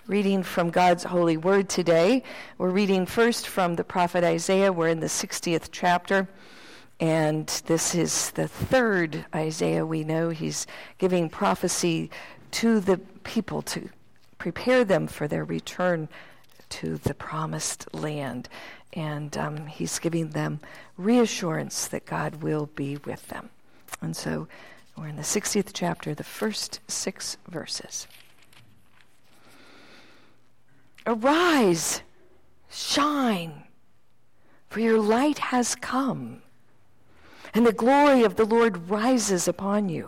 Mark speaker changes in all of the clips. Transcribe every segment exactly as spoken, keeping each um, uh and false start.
Speaker 1: reading from God's holy word today. We're reading first from the prophet Isaiah. We're in the sixtieth chapter, and this is the third Isaiah we know. He's giving prophecy to the people to prepare them for their return to the promised land. And um, he's giving them reassurance that God will be with them. And so we're in the sixtieth chapter, the first six verses. Arise, shine, for your light has come, and the glory of the Lord rises upon you.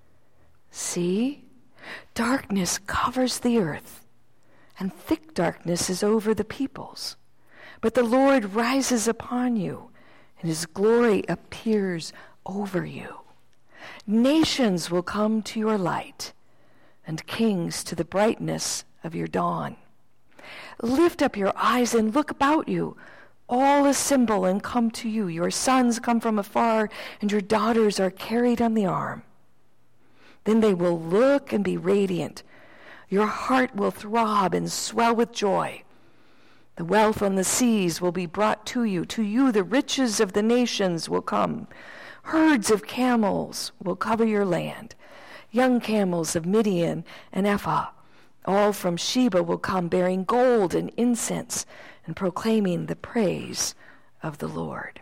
Speaker 1: See, darkness covers the earth, and thick darkness is over the peoples. But the Lord rises upon you, and his glory appears over you. Nations will come to your light, and kings to the brightness of your dawn. Lift up your eyes and look about you. All assemble and come to you. Your sons come from afar, and your daughters are carried on the arm. Then they will look and be radiant. Your heart will throb and swell with joy. The wealth on the seas will be brought to you. To you the riches of the nations will come. Herds of camels will cover your land. Young camels of Midian and Ephah. All from Sheba will come bearing gold and incense and proclaiming the praise of the Lord.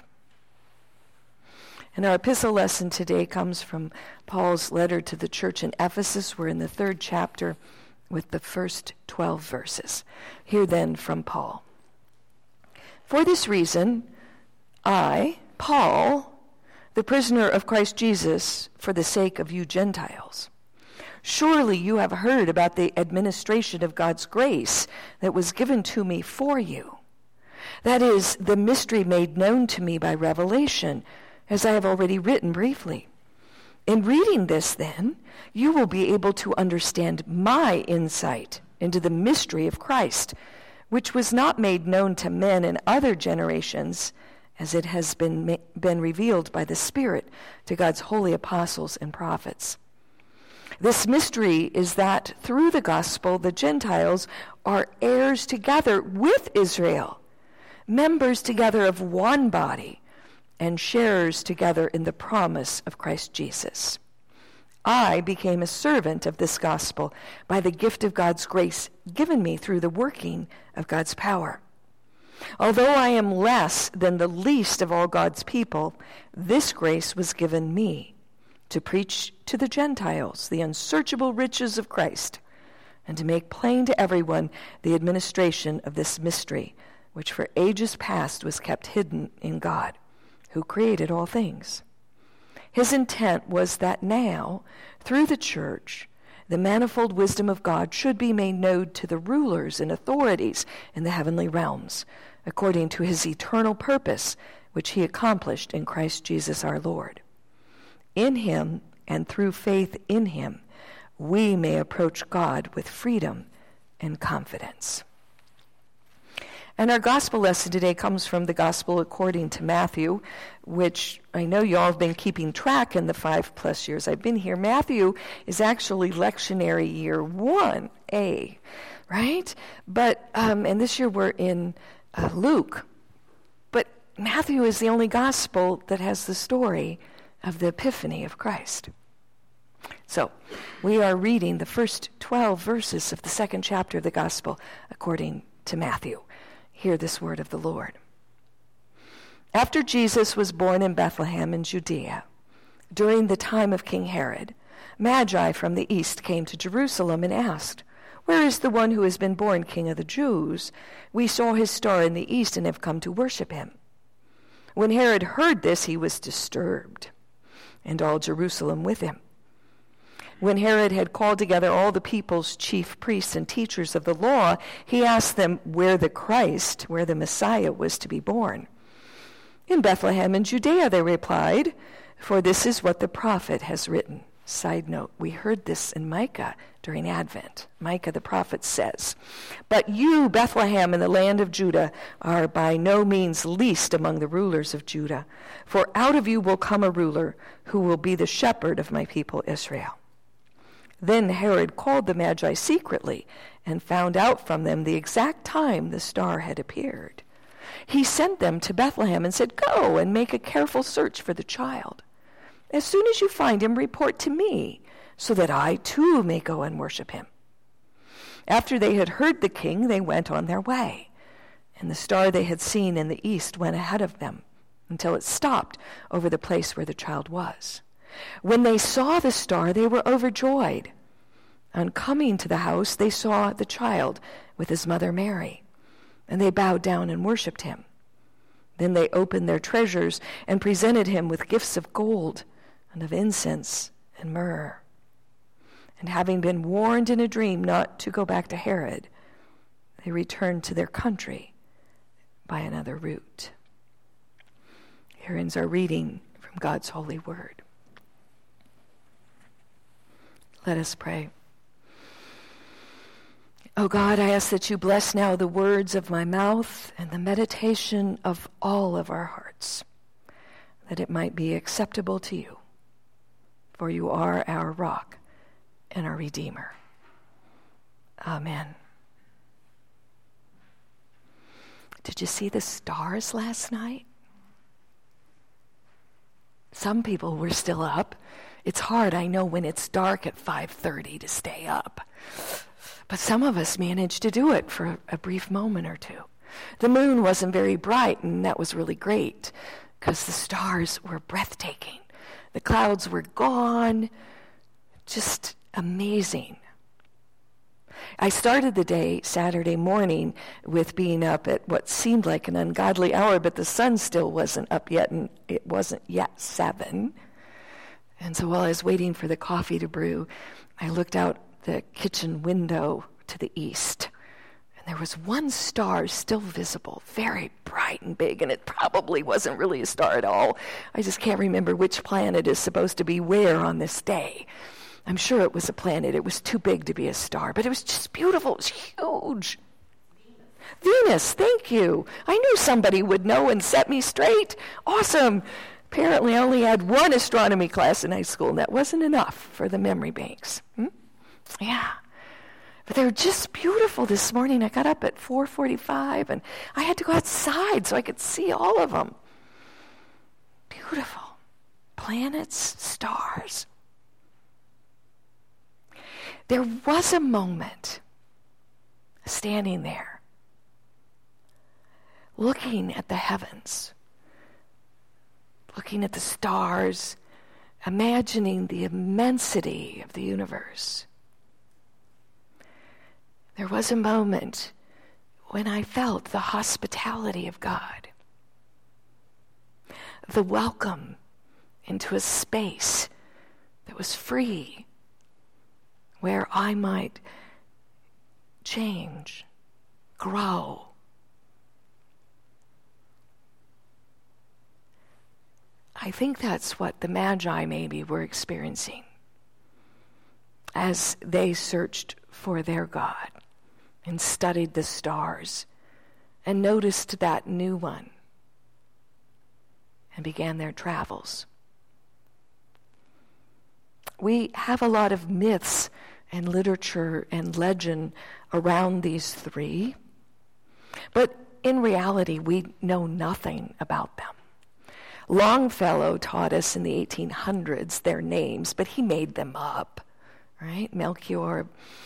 Speaker 1: And our epistle lesson today comes from Paul's letter to the church in Ephesus. We're in the third chapter with the first twelve verses. Hear then from Paul. For this reason, I, Paul, the prisoner of Christ Jesus, for the sake of you Gentiles. Surely you have heard about the administration of God's grace that was given to me for you. That is, the mystery made known to me by revelation, as I have already written briefly. In reading this, then, you will be able to understand my insight into the mystery of Christ, which was not made known to men in other generations, as it has been, ma- been revealed by the Spirit to God's holy apostles and prophets. This mystery is that through the gospel, the Gentiles are heirs together with Israel, members together of one body, and sharers together in the promise of Christ Jesus. I became a servant of this gospel by the gift of God's grace given me through the working of God's power. Although I am less than the least of all God's people, this grace was given me to preach to the Gentiles the unsearchable riches of Christ, and to make plain to everyone the administration of this mystery, which for ages past was kept hidden in God, who created all things. His intent was that now, through the church, the manifold wisdom of God should be made known to the rulers and authorities in the heavenly realms, according to his eternal purpose, which he accomplished in Christ Jesus our Lord. In him, and through faith in him, we may approach God with freedom and confidence. And our gospel lesson today comes from the gospel according to Matthew, which I know you all have been keeping track in the five plus years I've been here. Matthew is actually lectionary year one A, right? But, um, and this year we're in uh, Luke. But Matthew is the only gospel that has the story of the epiphany of Christ. So, we are reading the first twelve verses of the second chapter of the gospel according to Matthew. Hear this word of the Lord. After Jesus was born in Bethlehem in Judea, during the time of King Herod, Magi from the east came to Jerusalem and asked, "Where is the one who has been born King of the Jews? We saw his star in the east and have come to worship him." When Herod heard this, he was disturbed, and all Jerusalem with him. When Herod had called together all the people's chief priests and teachers of the law, he asked them where the Christ, where the Messiah was to be born. "In Bethlehem in Judea," they replied, "for this is what the prophet has written." Side note, we heard this in Micah during Advent. Micah the prophet says, "But you, Bethlehem, in the land of Judah, are by no means least among the rulers of Judah, for out of you will come a ruler who will be the shepherd of my people Israel." Then Herod called the Magi secretly and found out from them the exact time the star had appeared. He sent them to Bethlehem and said, "Go and make a careful search for the child. As soon as you find him, report to me, so that I too may go and worship him." After they had heard the king, they went on their way. And the star they had seen in the east went ahead of them until it stopped over the place where the child was. When they saw the star, they were overjoyed. On coming to the house, they saw the child with his mother Mary, and they bowed down and worshipped him. Then they opened their treasures and presented him with gifts of gold and of incense and myrrh. And having been warned in a dream not to go back to Herod, they returned to their country by another route. Here ends our reading from God's holy word. Let us pray. O God, I ask that you bless now the words of my mouth and the meditation of all of our hearts, that it might be acceptable to you, for you are our rock and our Redeemer. Amen. Did you see the stars last night? Some people were still up. It's hard, I know, when it's dark at five thirty to stay up. But some of us managed to do it for a brief moment or two. The moon wasn't very bright, and that was really great because the stars were breathtaking. The clouds were gone. Just amazing. I started the day Saturday morning with being up at what seemed like an ungodly hour, but the sun still wasn't up yet, and it wasn't yet seven. And so while I was waiting for the coffee to brew, I looked out the kitchen window to the east, and there was one star still visible, very bright and big, and it probably wasn't really a star at all. I just can't remember which planet is supposed to be where on this day. I'm sure it was a planet. It was too big to be a star, but it was just beautiful. It was huge. Venus. Venus, thank you. I knew somebody would know and set me straight. Awesome. Apparently I only had one astronomy class in high school, and that wasn't enough for the memory banks. Hmm? Yeah. But they were just beautiful this morning. I got up at four forty-five, and I had to go outside so I could see all of them. Beautiful. Planets, stars. There was a moment standing there, looking at the heavens, looking at the stars, imagining the immensity of the universe. There was a moment when I felt the hospitality of God, the welcome into a space that was free, where I might change, grow. I think that's what the Magi maybe were experiencing as they searched for their God and studied the stars and noticed that new one and began their travels. We have a lot of myths and literature and legend around these three, but in reality, we know nothing about them. Longfellow taught us in the eighteen hundreds their names, but he made them up, right? Melchior,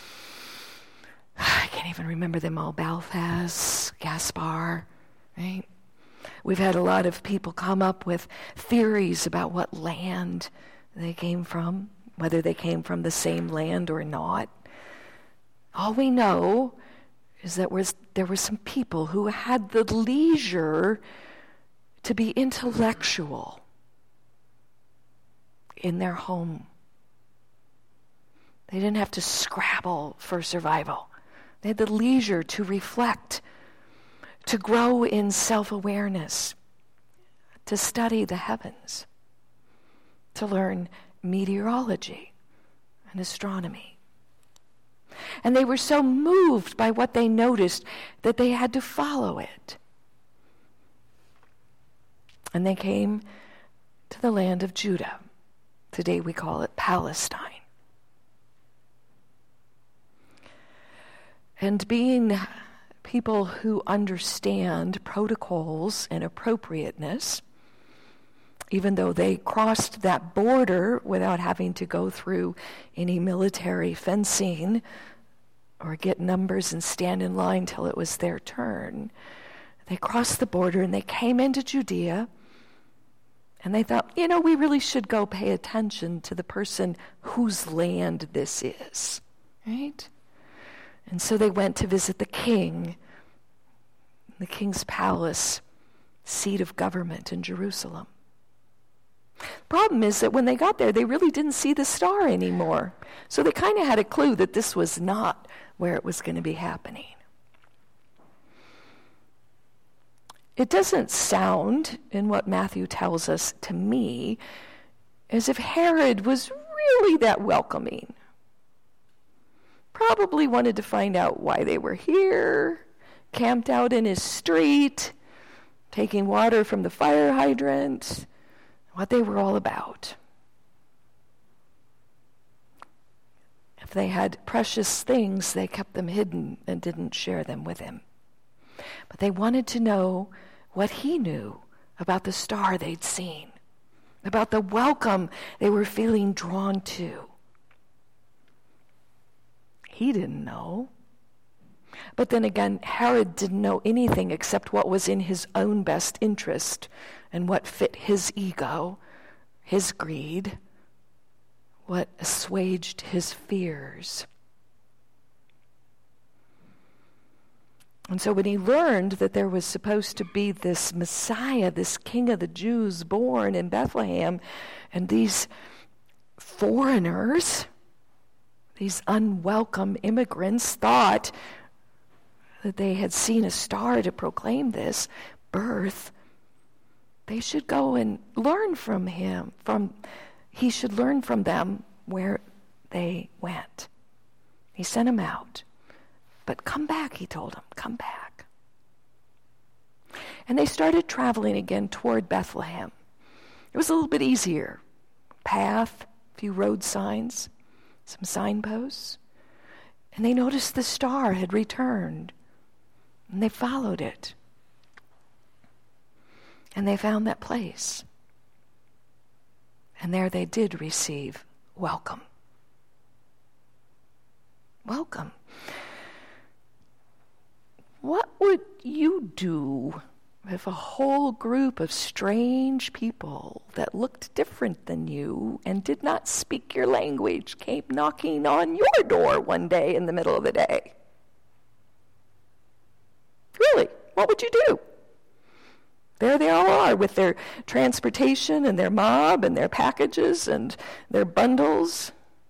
Speaker 1: I can't even remember them all, Balthaz, Gaspar, right? We've had a lot of people come up with theories about what land they came from, whether they came from the same land or not. All we know is that was, there were some people who had the leisure to be intellectual in their home. They didn't have to scrabble for survival. They had the leisure to reflect, to grow in self-awareness, to study the heavens, to learn meteorology and astronomy. And they were so moved by what they noticed that they had to follow it. And they came to the land of Judah. Today we call it Palestine. And being people who understand protocols and appropriateness, even though they crossed that border without having to go through any military fencing or get numbers and stand in line till it was their turn, they crossed the border and they came into Judea, and they thought, you know, we really should go pay attention to the person whose land this is, right? And so they went to visit the king, the king's palace, seat of government in Jerusalem. Problem is that when they got there, they really didn't see the star anymore. So they kind of had a clue that this was not where it was going to be happening. It doesn't sound, in what Matthew tells us to me, as if Herod was really that welcoming. Probably wanted to find out why they were here, camped out in his street, taking water from the fire hydrant, what they were all about. If they had precious things, they kept them hidden and didn't share them with him. But they wanted to know what he knew about the star they'd seen, about the welcome they were feeling drawn to. He didn't know. But then again, Herod didn't know anything except what was in his own best interest and what fit his ego, his greed, what assuaged his fears. And so when he learned that there was supposed to be this Messiah, this King of the Jews born in Bethlehem, and these foreigners, these unwelcome immigrants, thought that they had seen a star to proclaim this birth, they should go and learn from him. From he should learn from them where they went. He sent them out. But come back, he told them, come back. And they started traveling again toward Bethlehem. It was a little bit easier. Path, a few road signs, some signposts. And they noticed the star had returned. And they followed it. And they found that place. And there they did receive welcome. Welcome. What would you do if a whole group of strange people that looked different than you and did not speak your language came knocking on your door one day in the middle of the day? Really, what would you do? There they all are with their transportation and their mob and their packages and their bundles.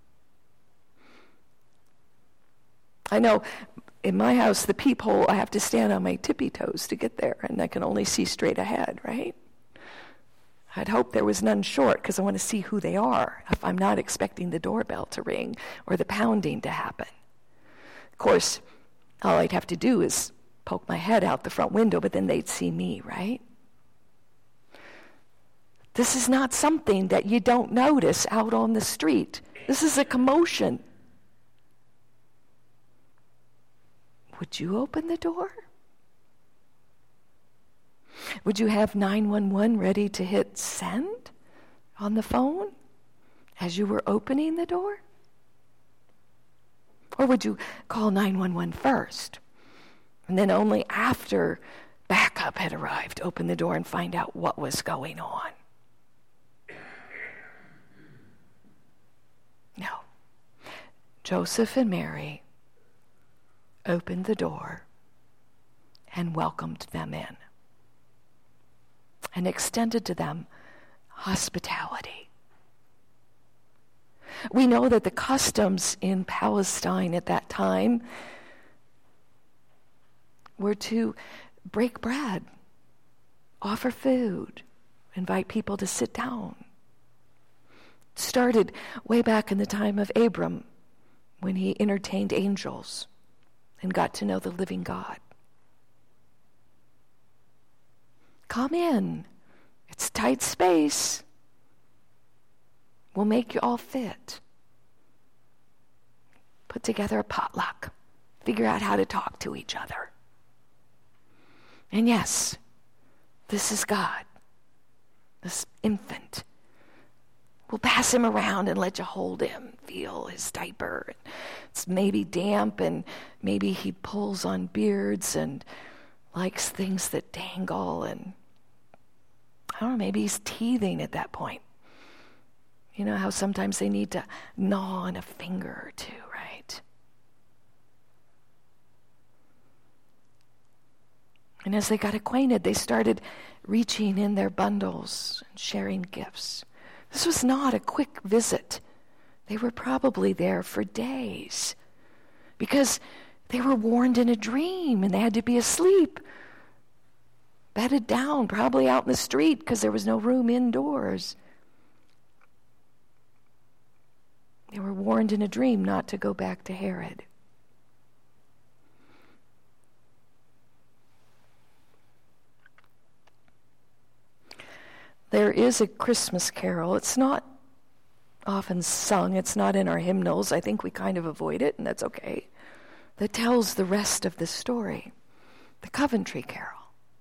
Speaker 1: I know in my house, the peephole, I have to stand on my tippy toes to get there, and I can only see straight ahead, right? I'd hope there was none short because I want to see who they are if I'm not expecting the doorbell to ring or the pounding to happen. Of course, all I'd have to do is poke my head out the front window, but then they'd see me, right? This is not something that you don't notice out on the street. This is a commotion. Would you open the door? Would you have nine one one ready to hit send on the phone as you were opening the door? Or would you call nine one one first, and then only after backup had arrived, open the door and find out what was going on? No. Joseph and Mary opened the door and welcomed them in and extended to them hospitality. We know that the customs in Palestine at that time were to break bread, offer food, invite people to sit down. It started way back in the time of Abram when he entertained angels and got to know the living God. Come in. It's tight space. We'll make you all fit. Put together a potluck. figure out how to talk to each other. And yes, this is God, this infant. We'll pass him around and let you hold him, feel his diaper. It's maybe damp, and maybe he pulls on beards and likes things that dangle, and I don't know, maybe he's teething at that point. You know how sometimes they need to gnaw on a finger or two, right? And as they got acquainted, they started reaching in their bundles and sharing gifts. This was not a quick visit. They were probably there for days because they were warned in a dream and they had to be asleep, bedded down, probably out in the street because there was no room indoors. They were warned in a dream not to go back to Herod. There is a Christmas carol. It's not often sung. It's not in our hymnals. I think we kind of avoid it, and that's okay. That tells the rest of the story. The Coventry Carol.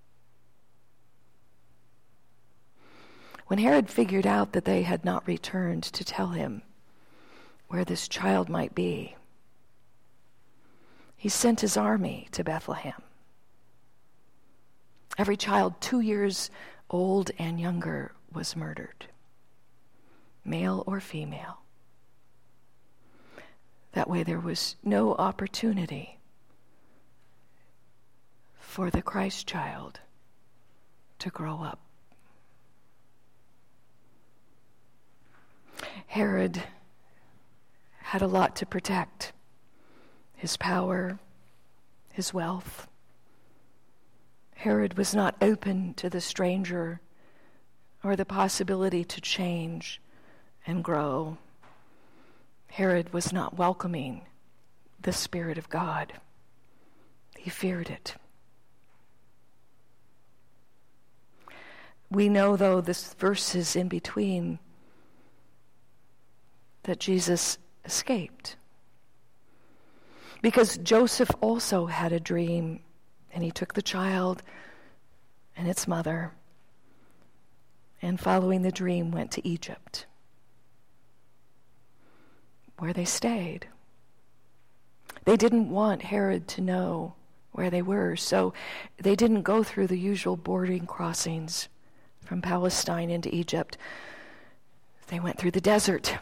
Speaker 1: When Herod figured out that they had not returned to tell him where this child might be, he sent his army to Bethlehem. Every child two years old and younger was murdered, male or female. That way there was no opportunity for the Christ child to grow up. Herod had a lot to protect: his power, his wealth. Herod was not open to the stranger or the possibility to change and grow. Herod was not welcoming the Spirit of God. He feared it. We know, though, this verses in between, that Jesus escaped. Because Joseph also had a dream, and he took the child and its mother, and following the dream went to Egypt, where they stayed. They didn't want Herod to know where they were, so they didn't go through the usual boarding crossings from Palestine into Egypt. They went through the desert.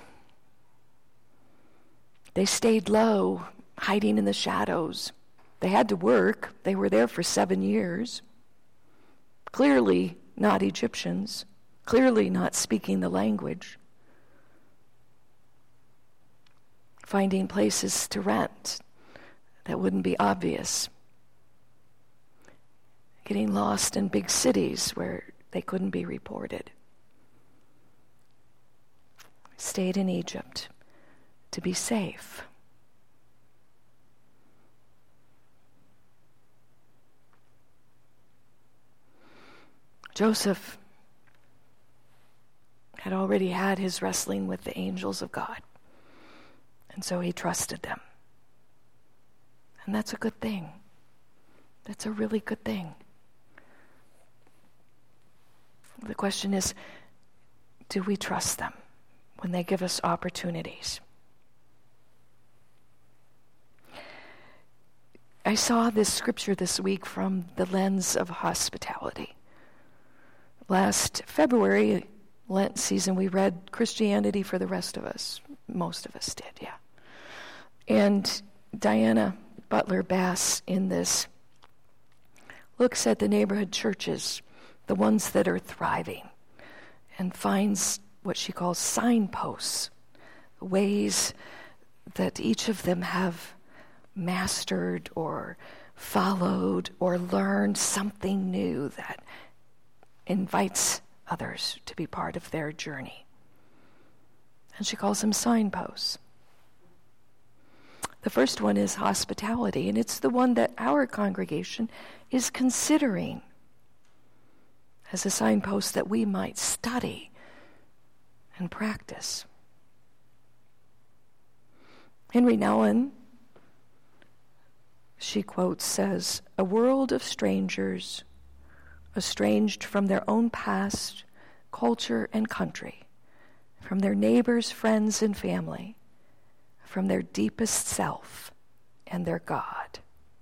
Speaker 1: They stayed low, hiding in the shadows. They had to work. They were there for seven years. Clearly not Egyptians. Clearly not speaking the language. Finding places to rent that wouldn't be obvious. Getting lost in big cities where they couldn't be reported. Stayed in Egypt to be safe. Joseph had already had his wrestling with the angels of God, and so he trusted them. And that's a good thing. That's a really good thing. The question is, do we trust them when they give us opportunities? I saw this scripture this week from the lens of hospitality. Last February, Lent season, we read Christianity for the Rest of Us. Most of us did, yeah. And Diana Butler Bass in this looks at the neighborhood churches, the ones that are thriving, and finds what she calls signposts, ways that each of them have mastered or followed or learned something new that invites others to be part of their journey. And she calls them signposts. The first one is hospitality, and it's the one that our congregation is considering as a signpost that we might study and practice. Henry Nouwen she quotes, says, "A world of strangers, estranged from their own past, culture, and country, from their neighbors, friends, and family, from their deepest self and their God."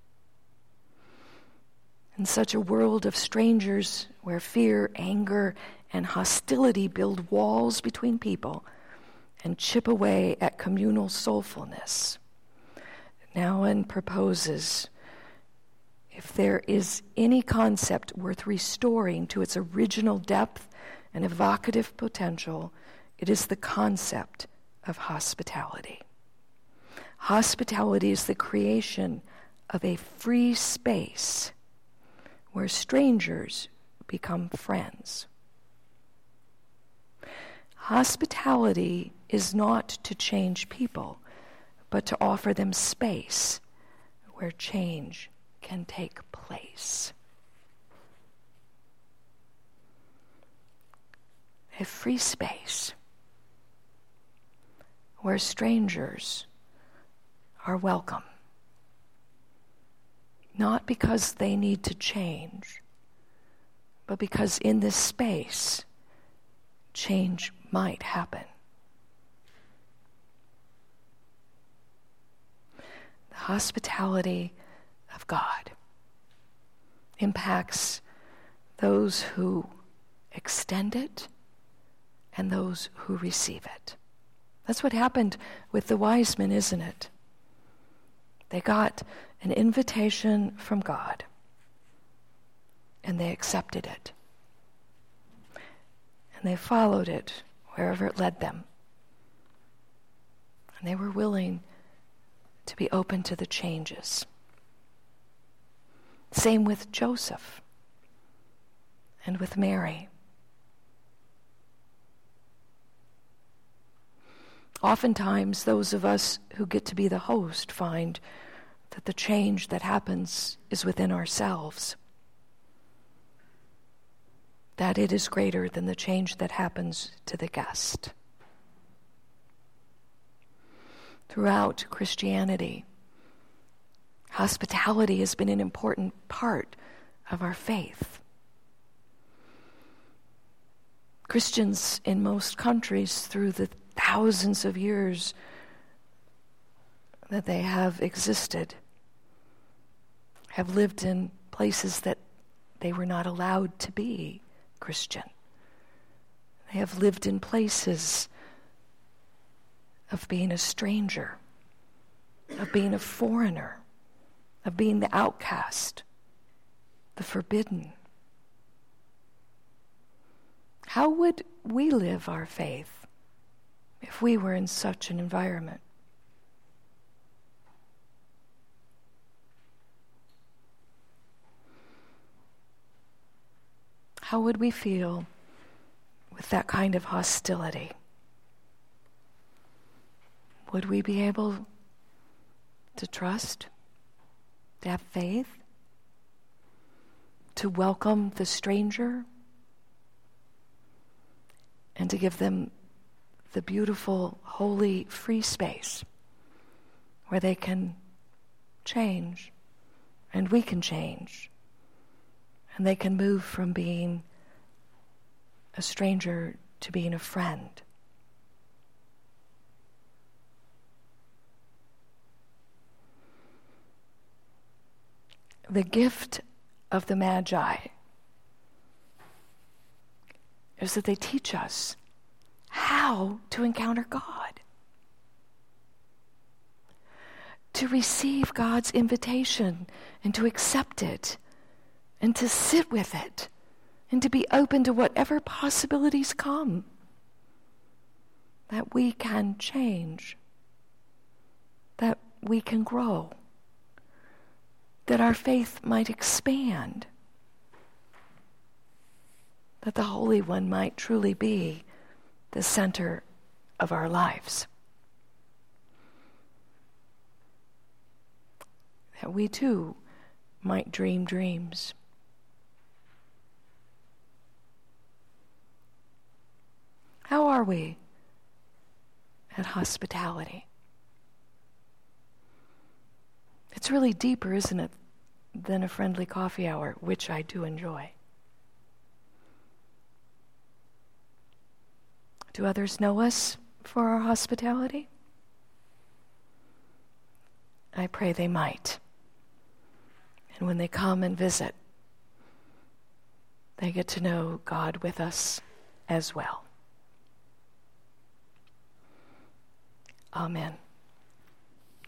Speaker 1: In such a world of strangers where fear, anger, and hostility build walls between people and chip away at communal soulfulness, Nouwen proposes, if there is any concept worth restoring to its original depth and evocative potential, it is the concept of hospitality. Hospitality is the creation of a free space where strangers become friends. Hospitality is not to change people, but to offer them space where change can take place. A free space where strangers are welcome, not because they need to change, but because in this space, change might happen. The hospitality of God impacts those who extend it and those who receive it. That's what happened with the wise men, isn't it? They got an invitation from God and they accepted it. And they followed it wherever it led them. And they were willing to be open to the changes. Same with Joseph and with Mary. Oftentimes, those of us who get to be the host find that the change that happens is within ourselves, that it is greater than the change that happens to the guest. Throughout Christianity, hospitality has been an important part of our faith. Christians in most countries, through the thousands of years that they have existed, have lived in places that they were not allowed to be Christian. They have lived in places of being a stranger, of being a foreigner, of being the outcast, the forbidden. How would we live our faith if we were in such an environment? How would we feel with that kind of hostility? Would we be able to trust, to have faith, to welcome the stranger, and to give them the beautiful, holy, free space where they can change and we can change and they can move from being a stranger to being a friend? The gift of the Magi is that they teach us how to encounter God, to receive God's invitation and to accept it and to sit with it and to be open to whatever possibilities come, that we can change, that we can grow, that our faith might expand, that the Holy One might truly be the center of our lives. That we too might dream dreams. How are we at hospitality? It's really deeper, isn't it, than a friendly coffee hour, which I do enjoy. Do others know us for our hospitality? I pray they might. And when they come and visit, they get to know God with us as well. Amen.